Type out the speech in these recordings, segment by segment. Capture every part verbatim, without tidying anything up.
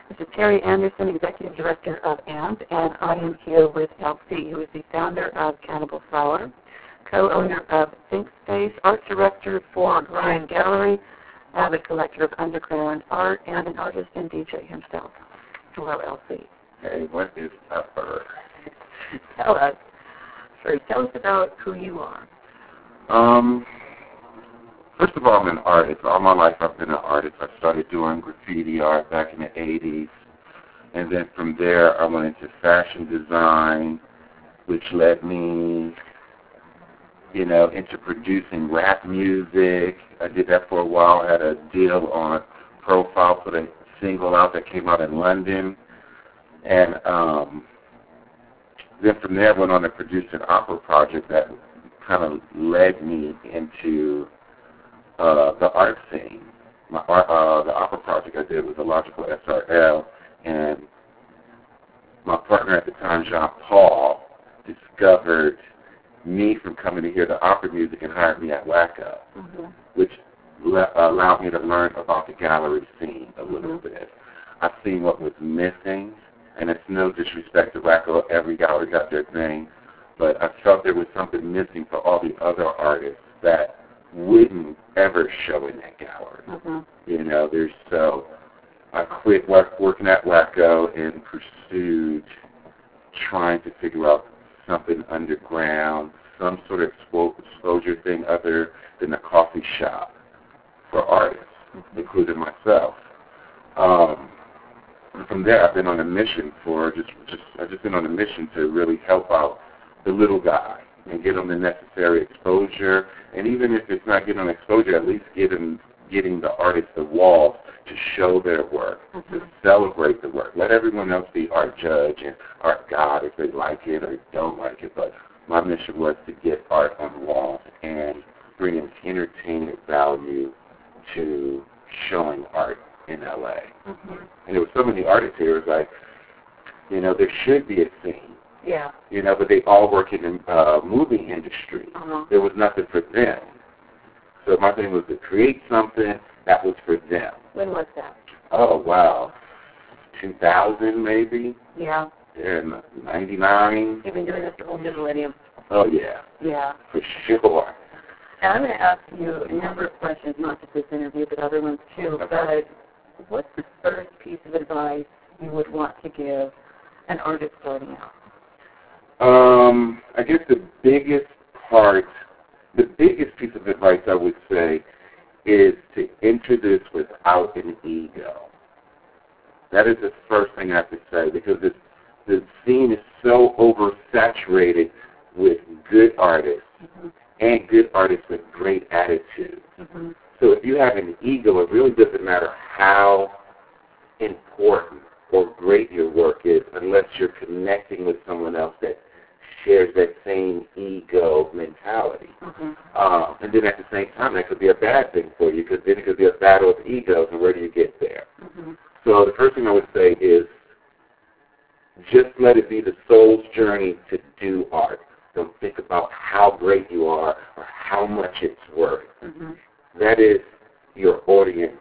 This is Terry Anderson, Executive Director of A M P, and I am here with Elsie, who is the founder of Cannibal Flower, co-owner of Think Space, art director for Brian Gallery, avid collector of underground art, and an artist and D J himself. Hello, Elsie. Hey, what is up, Bert? Tell us. First, tell us about who you are. Um, first of all, I'm an artist. All my life I've been an artist. I started doing graffiti art back in the eighties. And then from there, I went into fashion design, which led me, you know, into producing rap music. I did that for a while. I had a deal on Profile for the single out that came out in London. And um, then from there, I went on to produce an opera project that kind of led me into uh, the art scene. My art, uh, the opera project I did was a Logical S R L, and my partner at the time, Jean Paul, discovered me from coming to hear the opera music and hired me at Wacko, mm-hmm. which le- allowed me to learn about the gallery scene a little mm-hmm. bit. I've seen what was missing, and it's no disrespect to Wacko. Every gallery got their thing, but I felt there was something missing for all the other artists that wouldn't ever show in that gallery. Mm-hmm. You know, there's so I quit work, working at Wacko and pursued trying to figure out something underground, some sort of exposure thing other than a coffee shop for artists, mm-hmm. including myself. Um, and from there, I've been on a mission for just, just I've just been on a mission to really help out the little guy and get them the necessary exposure. And even if it's not getting them exposure, at least get them, getting the artists the walls to show their work, mm-hmm. to celebrate the work. Let everyone else be art judge and art god if they like it or don't like it. But my mission was to get art on the walls and bring an entertainment value to showing art in L A. Mm-hmm. And there were so many artists here, it was like, you know, there should be a scene. Yeah. You know, but they all work in the uh, movie industry. Uh-huh. There was nothing for them. So my thing was to create something that was for them. When was that? Oh, wow. two thousand maybe? Yeah. Yeah, ninety-nine. You've been doing this the whole new millennium. Oh, yeah. Yeah. For sure. And I'm going to ask you a number of questions, not just this interview, but other ones too. Okay. But what's the first piece of advice you would want to give an artist starting out? Um, I guess the biggest part, the biggest piece of advice I would say is to enter this without an ego. That is the first thing I have to say, because it's, the scene is so oversaturated with good artists mm-hmm. and good artists with great attitude. Mm-hmm. So if you have an ego, it really doesn't matter how important or great your work is unless you're connecting with someone else that shares that same ego mentality. Mm-hmm. Uh, and then at the same time, that could be a bad thing for you, because then it could be a battle of egos, and where do you get there? Mm-hmm. So the first thing I would say is just let it be the soul's journey to do art. Don't think about how great you are or how much it's worth. Mm-hmm. That is your audience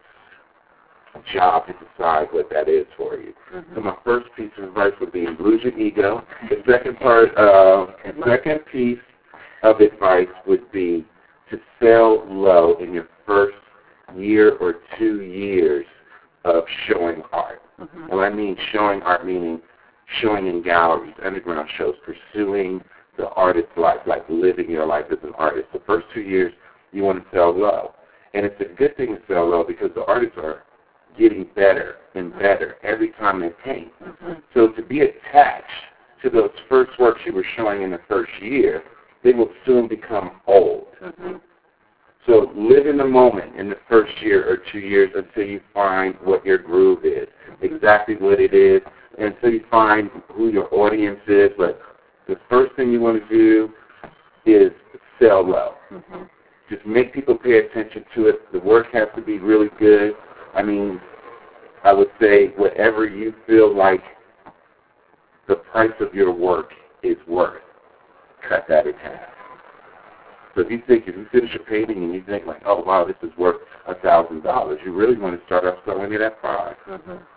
job to decide what that is for you. Mm-hmm. So my first piece of advice would be lose your ego. The second part, uh, the second piece of advice would be to sell low in your first year or two years of showing art. Mm-hmm. And I mean showing art, meaning showing in galleries, underground shows, pursuing the artist's life, like living your life as an artist. The first two years, you want to sell low. And it's a good thing to sell low because the artists are getting better and better every time they paint. Mm-hmm. So to be attached to those first works you were showing in the first year, they will soon become old. Mm-hmm. So live in the moment in the first year or two years until you find what your groove is, exactly what it is, until you find who your audience is. But the first thing you want to do is sell low. Mm-hmm. Just make people pay attention to it. The work has to be really good. I mean, I would say whatever you feel like the price of your work is worth, cut that in half. So if you think, if you finish a painting and you think like, oh, wow, this is worth one thousand dollars, you really want to start off selling it at five. Mm-hmm.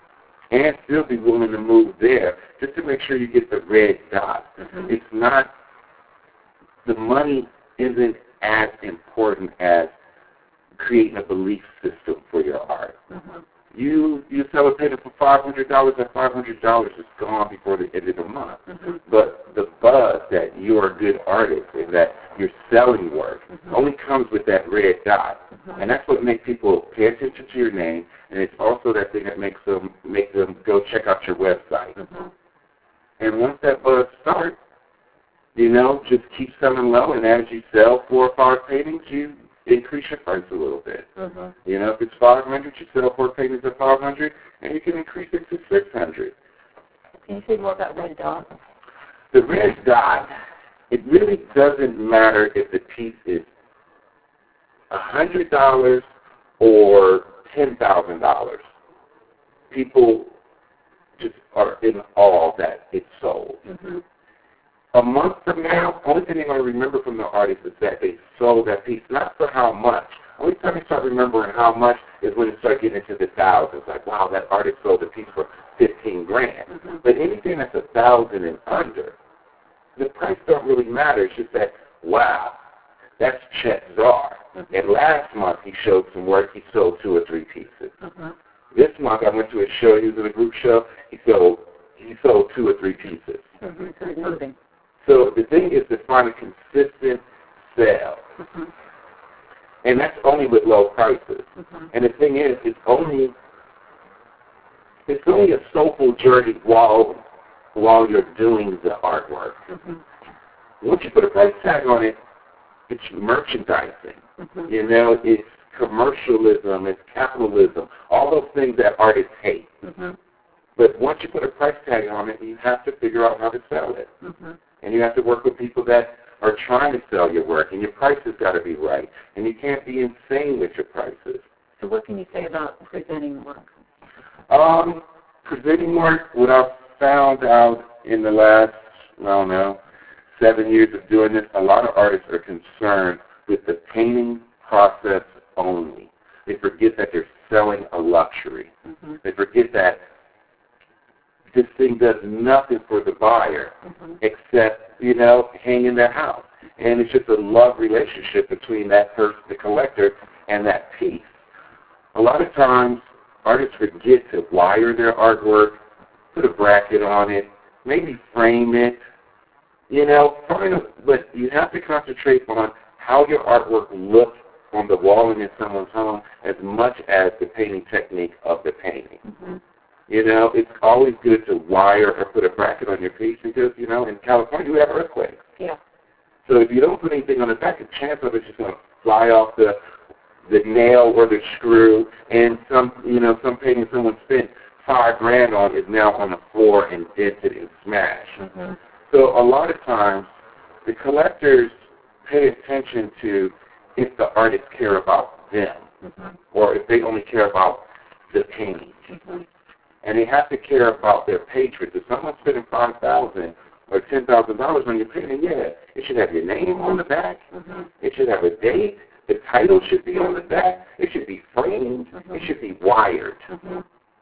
and still be willing to move there just to make sure you get the red dot. Mm-hmm. It's not, the money isn't as important as creating a belief system for your art. Mm-hmm. You you sell a painting for five hundred dollars, that five hundred dollars is gone before the end of the month. Mm-hmm. But the buzz that you're a good artist and that you're selling work mm-hmm. only comes with that red dot. Mm-hmm. And that's what makes people pay attention to your name, and it's also that thing that makes them make them go check out your website. Mm-hmm. And once that buzz starts, you know, just keep selling low, and as you sell four or five paintings, you increase your price a little bit. Mm-hmm. You know, if it's five hundred, you sell four paintings at five hundred, and you can increase it to six hundred. Can you say more about red dot? The red dot, it really doesn't matter if the piece is one hundred dollars or ten thousand dollars. People just are in awe that it's sold. Mm-hmm. A month from now, only thing they're going to remember from the artist is that they sold that piece, not for how much. Only time you start remembering how much is when you start getting into the thousands. Like, wow, that artist sold a piece for fifteen grand. Mm-hmm. But anything that's a thousand and under, the price don't really matter. It's just that, wow, that's Chet Zar. Mm-hmm. And last month he showed some work. He sold two or three pieces. Mm-hmm. This month I went to a show. He was in a group show. He sold he sold two or three pieces. Mm-hmm. So it's moving. So the thing is to find a consistent sale. Mm-hmm. And that's only with low prices. Mm-hmm. And the thing is, it's only it's only a soulful journey while while you're doing the artwork. Mm-hmm. Once you put a price tag on it, it's merchandising. Mm-hmm. You know, it's commercialism, it's capitalism, all those things that artists hate. Mm-hmm. But once you put a price tag on it, you have to figure out how to sell it. Mm-hmm. And you have to work with people that are trying to sell your work, and your prices got to be right. And you can't be insane with your prices. So what can you say about presenting work? Um, presenting work, what I've found out in the last, I don't know, seven years of doing this, a lot of artists are concerned with the painting process only. They forget that they're selling a luxury. Mm-hmm. They forget that this thing does nothing for the buyer mm-hmm. except, you know, hang in their house. And it's just a love relationship between that person, the collector, and that piece. A lot of times, artists forget to wire their artwork, put a bracket on it, maybe frame it, you know, find a, but you have to concentrate on how your artwork looks on the wall and in someone's home as much as the painting technique of the painting. Mm-hmm. You know, it's always good to wire or put a bracket on your piece because, you know, in California we have earthquakes. Yeah. So if you don't put anything on the back, the chance of it's just going to fly off the the nail or the screw, and some, you know, some painting someone spent five grand on is now on the floor and dented and smashed. Mm-hmm. So a lot of times the collectors pay attention to if the artists care about them Mm-hmm. or if they only care about the painting. Mm-hmm. And they have to care about their patrons. If someone's spending five thousand dollars or ten thousand dollars on your painting, yeah, it should have your name on the back. Mm-hmm. It should have a date. The title should be on the back. It should be framed. Mm-hmm. It should be wired. Mm-hmm.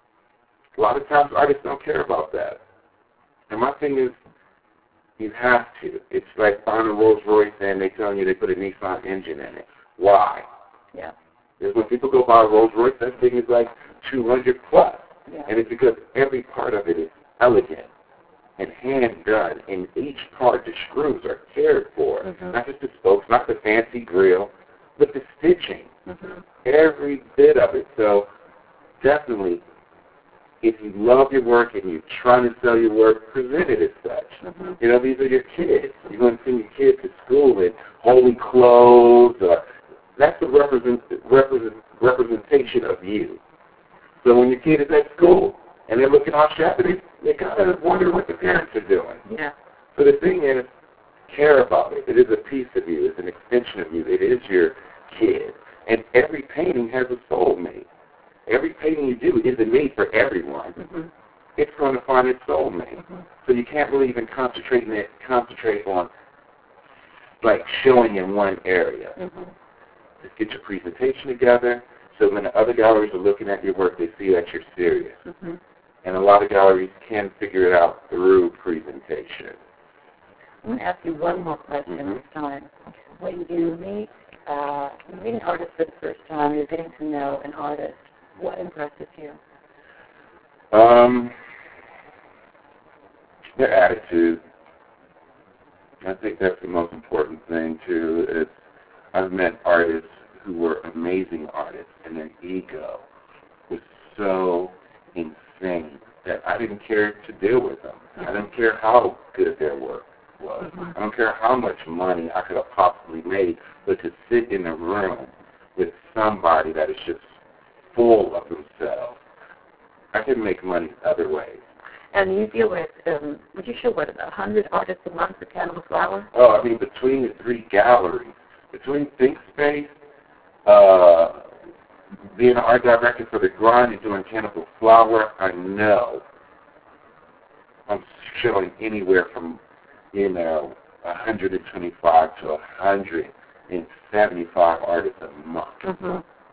A lot of times artists don't care about that. And my thing is, you have to. It's like buying a Rolls Royce and they tell you they put a Nissan engine in it. Why? Yeah. Because when people go buy a Rolls Royce, that thing is like two hundred plus. Yeah. And it's because every part of it is elegant and hand done. And each part, the screws are cared for. Mm-hmm. Not just the spokes, not the fancy grill, but the stitching. Mm-hmm. Every bit of it. So definitely, if you love your work and you're trying to sell your work, present it as such. Mm-hmm. You know, these are your kids. You're going to send your kids to school in holy clothes. Or, that's a represent, represent, representation of you. So when your kid is at school and they're looking all shabby, they, they kind of wonder what the parents are doing. Yeah. So the thing is, care about it. It is a piece of you. It's an extension of you. It is your kid. And every painting has a soulmate. Every painting you do isn't made for everyone. Mm-hmm. It's going to find its soulmate. Mm-hmm. So you can't really even concentrate on it, concentrate on like showing in one area. Mm-hmm. Just get your presentation together so when the other galleries are looking at your work, they see that you're serious. Mm-hmm. and a lot of galleries can figure it out through presentation. I'm going to ask you one more question Mm-hmm. this time. When you meet, uh, you meet an artist for the first time, you're getting to know an artist, what impresses you? Um, their attitude. I think that's the most important thing, too. It's, I've met artists who were amazing artists, and their ego was so insane that I didn't care to deal with them. I didn't care how good their work was. Mm-hmm. I don't care how much money I could have possibly made, but to sit in a room with somebody that is just full of themselves, I can make money other ways. And you deal with, um, would you show, what, a hundred artists a month at Cannibal Flower? Oh, I mean, between the three galleries, between ThinkSpace, uh, being an art director for The Grind and doing Cannibal Flower, I know I'm showing anywhere from, you know, one hundred twenty-five to one hundred seventy-five artists a month. Mm-hmm.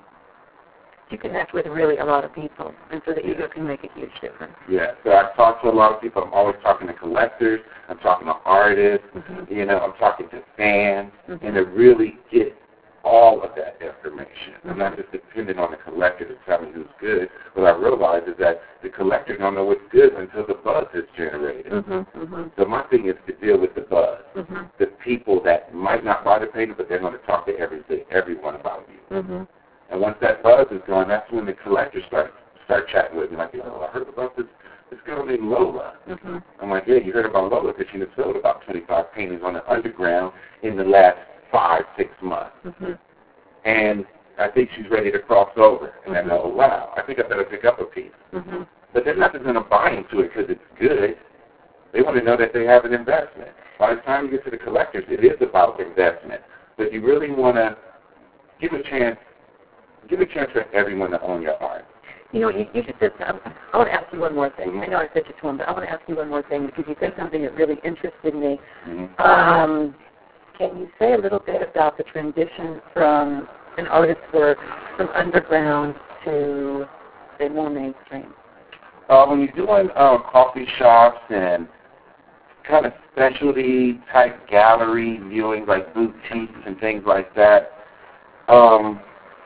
You connect with really a lot of people, and so the Yeah. ego can make a huge difference. Yeah, so I talk to a lot of people. I'm always talking to collectors. I'm talking to artists. Mm-hmm. You know, I'm talking to fans, Mm-hmm. and to really get all of that information. Mm-hmm. I'm not just dependent on the collector to tell me who's good. What I realize is that the collector don't know what's good until the buzz is generated. Mm-hmm. Mm-hmm. So my thing is to deal with the buzz, Mm-hmm. the people that might not buy the painting, but they're going to talk to everything, everyone about you. Mm-hmm. And once that buzz is gone, that's when the collectors start start chatting with me. Like, oh, I heard about this this girl named Lola. Mm-hmm. I'm like, yeah, you heard about Lola because she has sold about twenty-five paintings on the underground in the last five, six months. Mm-hmm. And I think she's ready to cross over. And Mm-hmm. I know, oh, wow, I think I better pick up a piece. Mm-hmm. But they're not just going to buy into it because it's good. They want to know that they have an investment. By the time you get to the collectors, it is about investment. But you really want to give a chance Give a chance for everyone to own your art. You know, you, you just said, um, I want to ask you one more thing. I know I said just one, but I want to ask you one more thing because you said something that really interested me. Mm-hmm. Um, can you say a little bit about the transition from an artist's work from underground to, say, more mainstream? Uh, when you're doing uh, coffee shops and kind of specialty type gallery viewing like boutiques and things like that, um,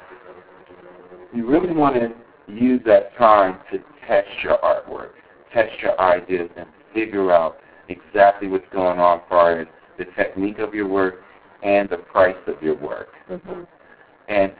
you really want to use that time to test your artwork, test your ideas, and figure out exactly what's going on as far as the technique of your work and the price of your work. Mm-hmm. And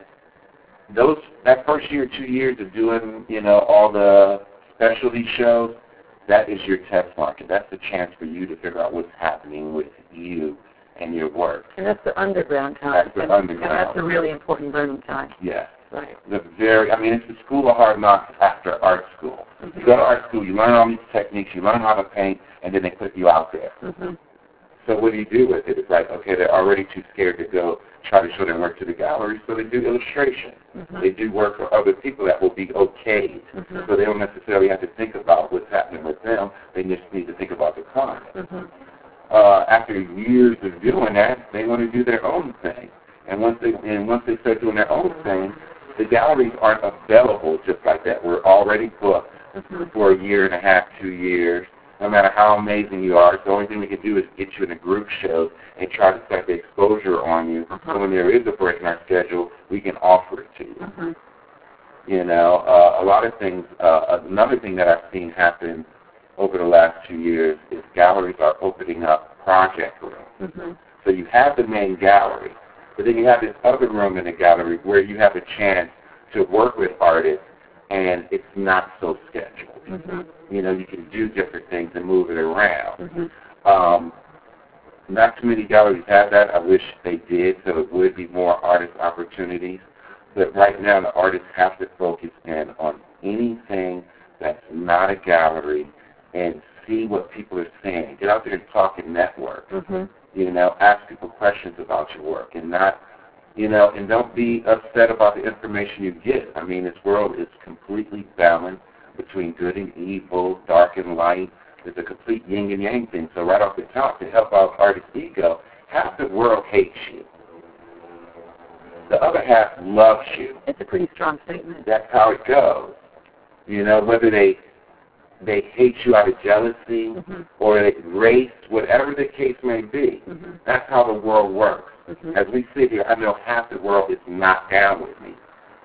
those that first year, two years of doing, you know, all the specialty shows, that is your test market. That's the chance for you to figure out what's happening with you and your work. And that's the underground time. That's the and, underground. And that's a really important learning time. Yes. Right. The very, I mean, it's the school of hard knocks after art school. Mm-hmm. You go to art school, you learn all these techniques, you learn how to paint, and then they put you out there. Mm-hmm. So what do you do with it? It's like, okay, they're already too scared to go try to show their work to the gallery, so they do illustration. Mm-hmm. They do work for other people that will be okayed. Mm-hmm. So they don't necessarily have to think about what's happening with them. They just need to think about the client. Mm-hmm. Uh, after years of doing that, they want to do their own thing. And once they and once they start doing their own thing, the galleries aren't available just like that. We're already booked Mm-hmm. for a year and a half, two years. No matter how amazing you are, the only thing we can do is get you in a group show and try to set the exposure on you. Uh-huh. So when there is a break in our schedule, we can offer it to you. Mm-hmm. You know, uh, a lot of things. Uh, another thing that I've seen happen over the last two years is galleries are opening up project rooms. Mm-hmm. So you have the main gallery, but then you have this other room in the gallery where you have a chance to work with artists, and it's not so scheduled. Mm-hmm. You know, you can do different things and move it around. Mm-hmm. Um, not too many galleries have that. I wish they did, so it would be more artist opportunities. But right now, the artists have to focus in on anything that's not a gallery and see what people are saying. Get out there and talk and network. Mm-hmm. You know, ask people questions about your work and not, you know, and don't be upset about the information you get. I mean, this world is completely balanced between good and evil, dark and light. It's a complete yin and yang thing. So right off the top, to help out artist ego, half the world hates you. The other half loves you. It's a pretty strong statement. That's how it goes. You know, whether they they hate you out of jealousy mm-hmm. or race, whatever the case may be. Mm-hmm. That's how the world works. Mm-hmm. As we sit here, I know half the world is not down with me.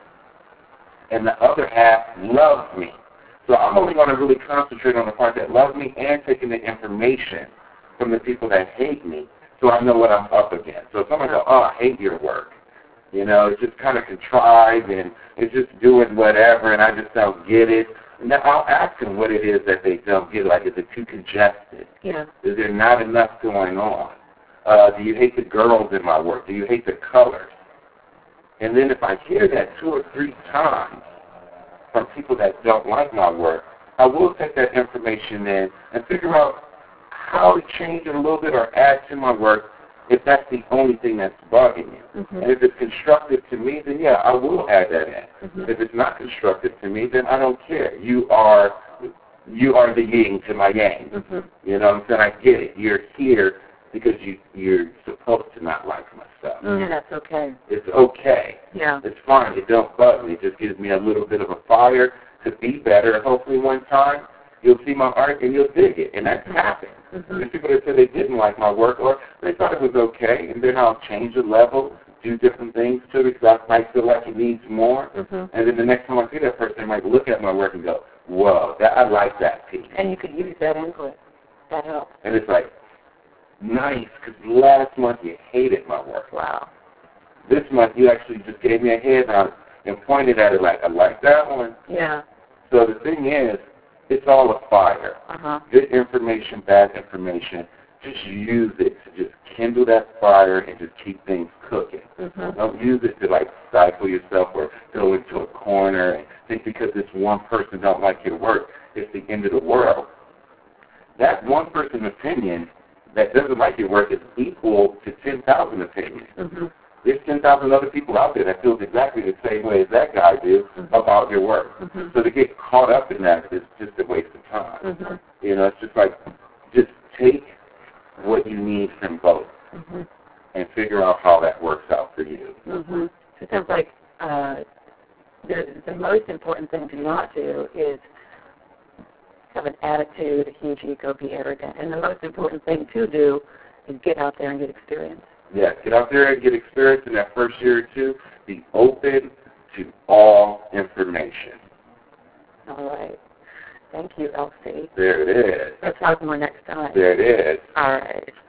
And the other half loves me. So I'm only going to really concentrate on the part that loves me and taking the information from the people that hate me so I know what I'm up against. So if someone goes, oh, I hate your work, you know, it's just kind of contrived and it's just doing whatever and I just don't get it. And then I'll ask them what it is that they don't get. Like, is it too congested? Yeah. Is there not enough going on? Uh, do you hate the girls in my work? Do you hate the colors? And then if I hear that two or three times from people that don't like my work, I will take that information in and figure out how to change it a little bit or add to my work if that's the only thing that's bugging you. Mm-hmm. And if it's constructive to me, then yeah, I will add that in. Mm-hmm. If it's not constructive to me, then I don't care. You are you are the yin to my yang. Mm-hmm. You know what I'm saying? I get it. You're here because you, you're supposed to not like my stuff. Mm, that's okay. It's okay. Yeah. It's fine. It don't bug me. It just gives me a little bit of a fire to be better. Hopefully one time you'll see my art and you'll dig it. And that's happened. Mm-hmm. There's people that said they didn't like my work or they thought it was okay, and then I'll change the level, do different things to it because I might feel like it needs more. Mm-hmm. And then the next time I see that person, they might look at my work and go, whoa, that, I like that piece. And you could use that input. That helps. And it's like, nice, because last month you hated my work. Wow. This month you actually just gave me a head nod and pointed at it like, I like that one. Yeah. So the thing is, it's all a fire. Uh-huh. Good information, bad information. Just use it to just kindle that fire and just keep things cooking. Mm-hmm. Don't use it to like stifle yourself or go into a corner and think because this one person don't like your work, it's the end of the world. That one person's opinion that doesn't like your work is equal to ten thousand opinions. Mm-hmm. There's ten thousand other people out there that feel exactly the same way as that guy do mm-hmm. about your work. Mm-hmm. So to get caught up in that is just a waste of time. Mm-hmm. You know, it's just like, just take what you need from both mm-hmm. and figure out how that works out for you. Mm-hmm. So it sounds like uh, the, the most important thing to not do is have an attitude, a huge ego, be arrogant. And the most important thing to do is get out there and get experience. Yeah, get out there and get experience in that first year or two. Be open to all information. All right. Thank you, Elsie. There it is. Let's talk more next time. There it is. All right.